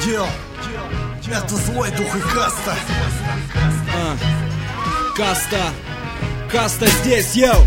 Йоу, это злой дух и каста. Каста здесь, йоу.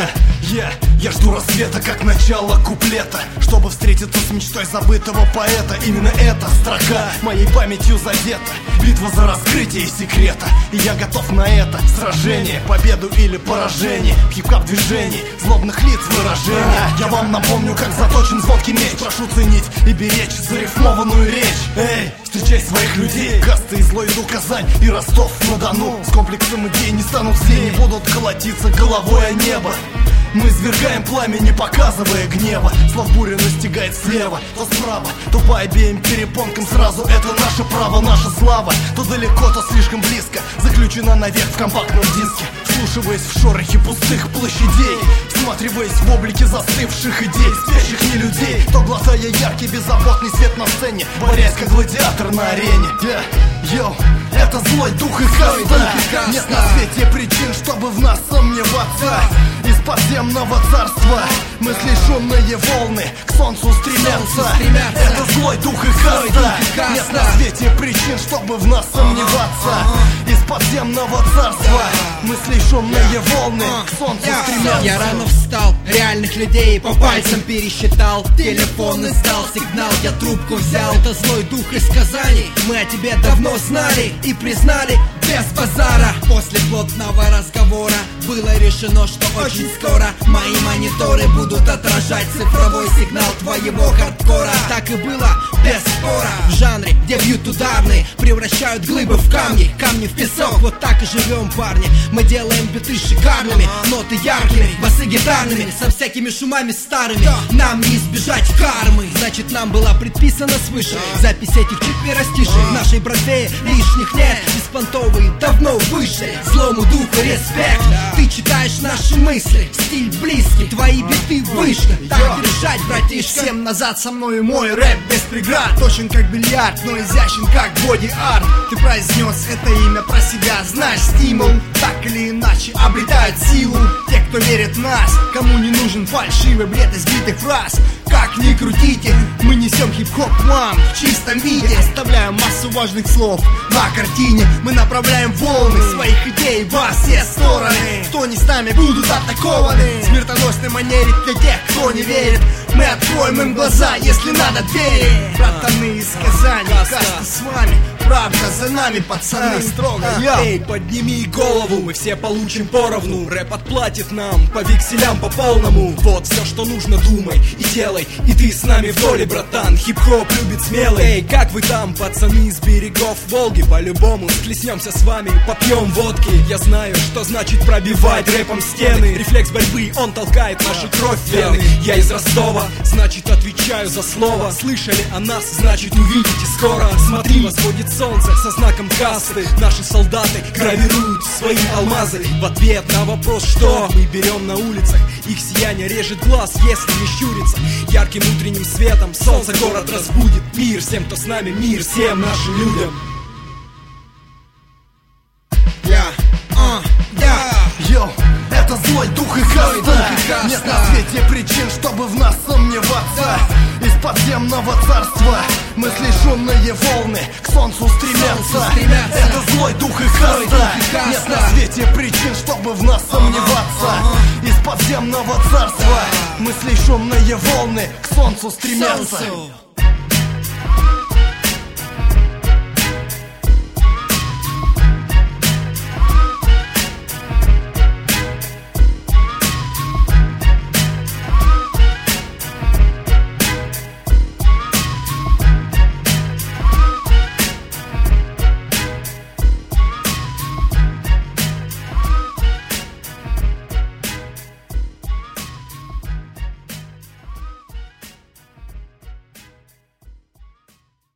Я жду рассвета, как начало куплета, чтобы встретиться с мечтой забытого поэта. Именно эта строка моей памятью задета. Битва за раскрытие секрета, и я готов на это сражение, победу или поражение. В хип-хоп движении злобных лиц выражения. Я вам напомню, как заточен звонкий меч. Прошу ценить и беречь зарифмованную речь. Эй, встречай своих людей. Каста и злой дух Казань и Ростов-на-Дону. С комплексом идей не станут все, не будут колотиться головой о небо. Мы извергаем пламя, не показывая гнева. Слов буря настигает слева, то справа, то по обеим перепонкам сразу. Это наше право, наша слава. То далеко, то слишком близко, заключена навек в компактном диске. Вслушиваясь в шорохи пустых площадей, всматриваясь в облики застывших идей, спящих не людей, то глотая яркий беззаботный свет на сцене, борясь как гладиатор на арене. Йоу, это злой дух и каста. Нет на свете причин, чтобы в нас сомневаться. Из подземного царства мысли шумные волны к солнцу стремятся. Это злой дух и каста. Нет на свете причин, чтобы в нас сомневаться. Из подземного царства мысли шумные волны к солнцу стремятся. Я рано встал, реальных людей по пальцам пересчитал. Телефон издал сигнал, я трубку взял. Это злой дух из Казани, мы о тебе давно знали и признали без базара. После плотного разговора было решено, что очень скоро мои мониторы будут отражать цифровой сигнал твоего хардкора. Так и было, без спора. В жанре, где бьют ударные, превращают глыбы в камни, камни в песок. Вот так и живем, парни. Мы делаем биты шикарными, ноты яркими, басы гитарными, со всякими шумами старыми. Нам не избежать кармы, значит нам была предписана свыше запись этих четверостишей. В нашей братве лишних нет, беспонтовые давно выше. Злому духу респект, ты читаешь наши мысли, стиль близкий, твои биты вышка. Так держать, братишка. Всем назад со мной мой рэп без преград. Точен как бильярд, но изящен как боди-арт. Ты произнес это имя про себя, знаешь стимул. Так или иначе обретают силу те, кто верит в нас, кому не нужен фальшивый бред избитых фраз. Как ни крутите, мы несем хип-хоп вам в чистом виде. Оставляем массу важных слов на картине. Мы направляем волны своих идей во все стороны. Кто не с нами, будут атакованы в смертоносной манере для тех, кто не верит. Мы откроем им глаза, если надо верить. Братаны из Казани, каста с вами, правда за нами, пацаны. Строго, эй, подними голову, мы все получим поровну. Рэп отплатит нам по векселям по полному. Вот все, что нужно, думай и делай. И ты с нами в доле, братан. Хип-хоп любит смелый. Эй, как вы там, пацаны с берегов Волги? По-любому схлестнемся с вами, попьем водки. Я знаю, что значит пробивать рэпом стены. Рефлекс борьбы, он толкает нашу кровь в вены. Я из Ростова, значит отвечаю за слово. Слышали о нас, значит увидите скоро. Смотри, восходит солнце со знаком касты. Наши солдаты гравируют свои алмазы. В ответ на вопрос, что мы берем на улицах, их сияние режет глаз, если не щурится. Ярким утренним светом солнце город разбудит. Мир всем, кто с нами, мир всем нашим людям. Йоу, это злой дух и каста. Нет на свете причин, чтобы в нас сомневаться. Из подземного царства мысли шумные волны к солнцу стремятся. Это злой дух и каста. Нет на свете причин, чтобы в нас сомневаться. Из подземного царства мысли шумные волны к солнцу стремятся.